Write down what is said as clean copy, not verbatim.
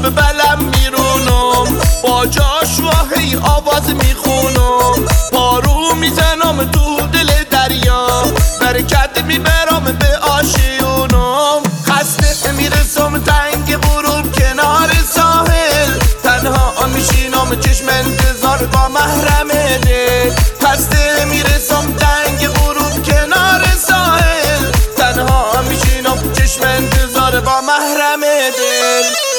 بلم میرونم، با جاشوا هی آواز میخونم، پارو میزنم تو دل دریا، برکت میبرم به آشیونم. خسته میرسم تنگ غروب کنار ساحل، تنها میشینم چشم انتظار با محرم دل. خسته میرسم تنگ غروب کنار ساحل، تنها میشینم چشم انتظار با محرم دل.